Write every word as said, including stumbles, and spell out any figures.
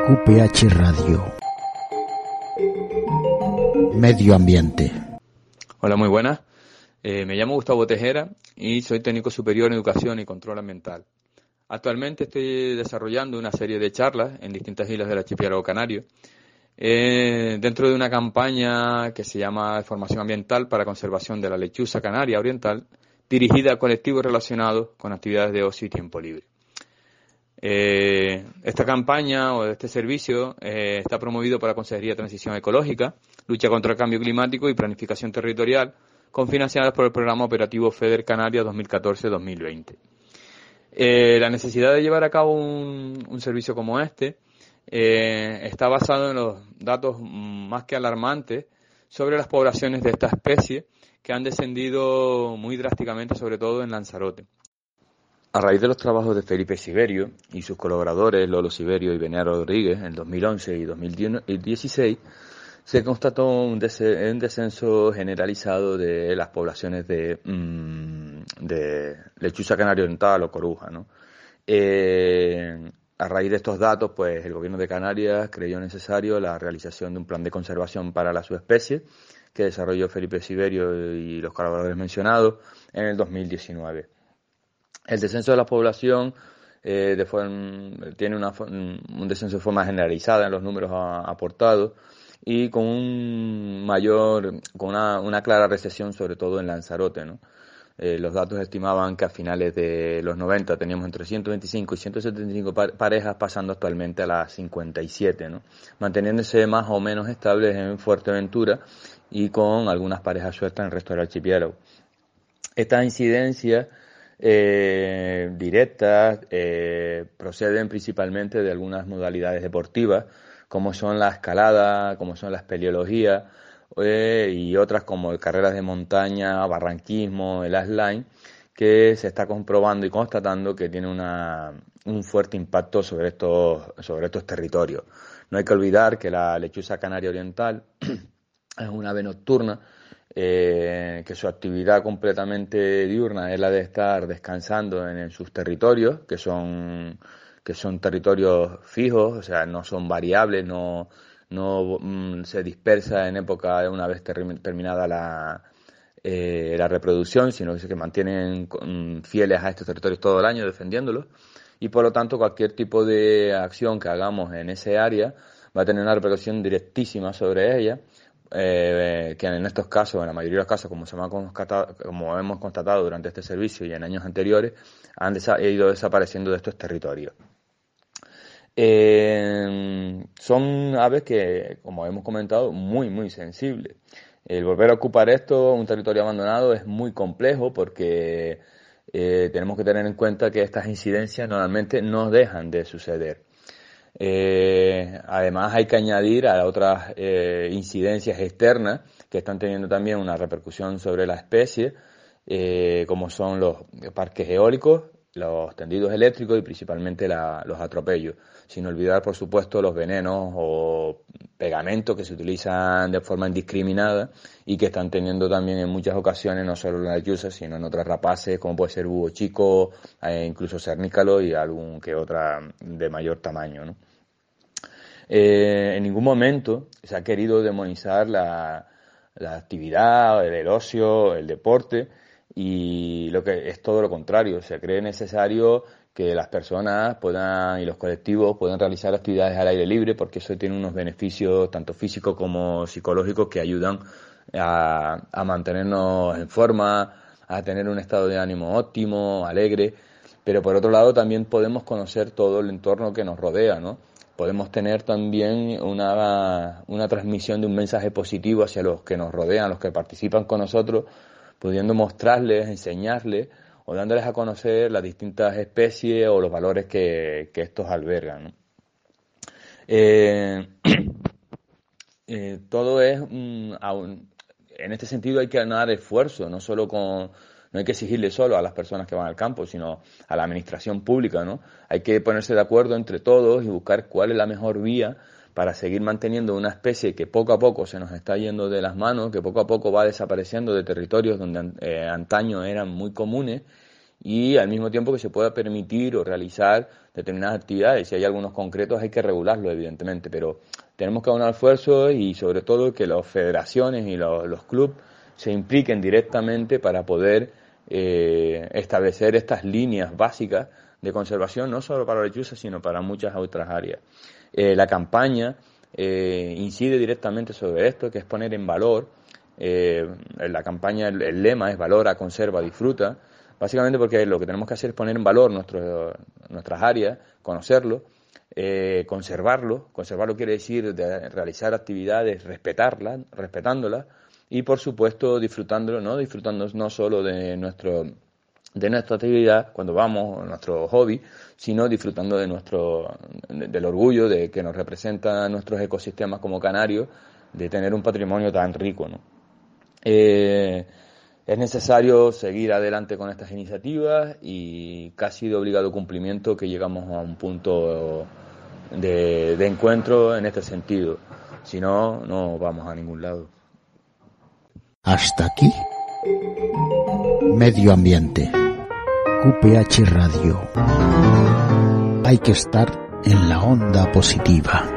Q P H Radio. Medio ambiente. Hola, muy buenas. Eh, me llamo Gustavo Tejera y soy técnico superior en educación y control ambiental. Actualmente estoy desarrollando una serie de charlas en distintas islas del archipiélago canario eh, dentro de una campaña que se llama Formación Ambiental para Conservación de la Lechuza Canaria Oriental, dirigida a colectivos relacionados con actividades de ocio y tiempo libre. Eh, esta campaña o este servicio eh, está promovido por la Consejería de Transición Ecológica, Lucha contra el Cambio Climático y Planificación Territorial, confinanciadas por el Programa Operativo FEDER Canarias dos mil catorce dos mil veinte. Eh, la necesidad de llevar a cabo un, un servicio como este eh, está basado en los datos más que alarmantes sobre las poblaciones de esta especie que han descendido muy drásticamente, sobre todo en Lanzarote. A raíz de los trabajos de Felipe Siberio y sus colaboradores Lolo Siberio y Benea Rodríguez en dos mil once y dos mil dieciséis, se constató un, des- un descenso generalizado de las poblaciones de, mmm, de lechuza canaria oriental o coruja, ¿no? Eh, a raíz de estos datos, pues el gobierno de Canarias creyó necesario la realización de un plan de conservación para la subespecie que desarrolló Felipe Siberio y los colaboradores mencionados en el dos mil diecinueve. El descenso de la población eh, de forma, tiene una, un descenso de forma generalizada en los números a, aportados y con un mayor, con una, una clara recesión, sobre todo en Lanzarote, ¿no? Eh, los datos estimaban que a finales de los noventa teníamos entre ciento veinticinco y ciento setenta y cinco parejas, pasando actualmente a las cincuenta y siete, ¿no? Manteniéndose más o menos estables en Fuerteventura y con algunas parejas sueltas en el resto del archipiélago. Estas incidencias eh, directas eh, proceden principalmente de algunas modalidades deportivas, como son la escalada, como son la espeleología eh, y otras como carreras de montaña, barranquismo, el slackline, que se está comprobando y constatando que tiene una, un fuerte impacto sobre estos, sobre estos territorios. No hay que olvidar que la lechuza canaria oriental es una ave nocturna, eh, que su actividad completamente diurna es la de estar descansando en, en sus territorios, que son que son territorios fijos, o sea, no son variables, no no mm, se dispersa en época de una vez ter- terminada la eh, la reproducción, sino que se mantienen mm, fieles a estos territorios todo el año defendiéndolos, y por lo tanto cualquier tipo de acción que hagamos en ese área va a tener una repercusión directísima sobre ella. Eh, que en estos casos, en la mayoría de los casos, como, se hemos constatado, como hemos constatado durante este servicio y en años anteriores, han desa- ido desapareciendo de estos territorios. Eh, son aves que, como hemos comentado, muy, muy sensibles. El volver a ocupar esto, un territorio abandonado, es muy complejo porque eh, tenemos que tener en cuenta que estas incidencias normalmente no dejan de suceder. Eh, además hay que añadir a otras eh, incidencias externas que están teniendo también una repercusión sobre la especie, eh, como son los parques eólicos, los tendidos eléctricos y principalmente la, los atropellos. Sin olvidar, por supuesto, los venenos o pegamentos que se utilizan de forma indiscriminada y que están teniendo también en muchas ocasiones, no solo en la lechuza, sino en otras rapaces, como puede ser búho chico, eh, incluso cernícalo y algún que otra de mayor tamaño, ¿no? Eh, en ningún momento se ha querido demonizar la, la actividad, el ocio, el deporte, y lo que es todo lo contrario. Se cree necesario que las personas puedan y los colectivos puedan realizar actividades al aire libre, porque eso tiene unos beneficios tanto físicos como psicológicos que ayudan a, a mantenernos en forma, a tener un estado de ánimo óptimo, alegre. Pero por otro lado también podemos conocer todo el entorno que nos rodea, ¿no? Podemos tener también una, una transmisión de un mensaje positivo hacia los que nos rodean, los que participan con nosotros, pudiendo mostrarles, enseñarles o dándoles a conocer las distintas especies o los valores que, que estos albergan, ¿no? Eh, eh, todo es, mm, aun- en este sentido hay que dar esfuerzo, no solo con, no hay que exigirle solo a las personas que van al campo, sino a la administración pública, ¿no? Hay que ponerse de acuerdo entre todos y buscar cuál es la mejor vía para seguir manteniendo una especie que poco a poco se nos está yendo de las manos, que poco a poco va desapareciendo de territorios donde eh, antaño eran muy comunes, y al mismo tiempo que se pueda permitir o realizar determinadas actividades. Si hay algunos concretos hay que regularlos, evidentemente, pero tenemos que aunar esfuerzos y sobre todo que las federaciones y los, los clubes se impliquen directamente para poder eh, establecer estas líneas básicas de conservación, no solo para la lechuza, sino para muchas otras áreas. Eh, la campaña eh, incide directamente sobre esto, que es poner en valor, eh, la campaña, el, el lema es valora, conserva, disfruta, básicamente porque lo que tenemos que hacer es poner en valor nuestro, nuestras áreas, conocerlo, eh, conservarlo. Conservarlo quiere decir de realizar actividades, respetarlas, respetándolas y, por supuesto, disfrutándolo, no disfrutando no solo de nuestro de nuestra actividad cuando vamos, nuestro hobby, sino disfrutando de nuestro de, del orgullo de que nos representa nuestros ecosistemas como canarios, de tener un patrimonio tan rico, ¿no? Eh, es necesario seguir adelante con estas iniciativas y casi de obligado cumplimiento que llegamos a un punto de, de encuentro en este sentido. Si no, no vamos a ningún lado. Hasta aquí Medio Ambiente. Q P H Radio. Hay que estar en la onda positiva.